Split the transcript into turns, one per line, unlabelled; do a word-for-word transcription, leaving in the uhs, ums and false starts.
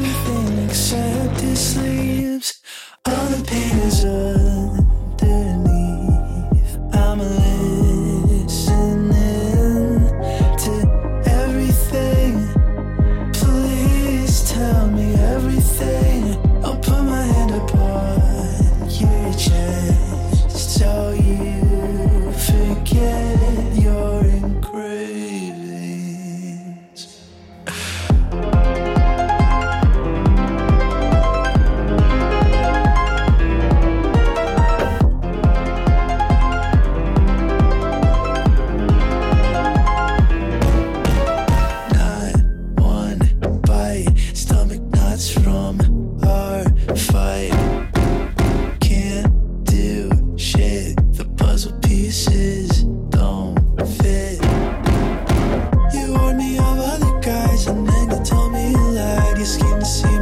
everything except his sleeves. All the pain is underneath. I'm listening to everything. Please tell me everything. I'll put my hand upon your chest so you forget your engravings. Not one bite, stomach knots from our fight. Can't do shit, the puzzle pieces don't fit. You warned me of other guys and then you told me you lied. You schemed to see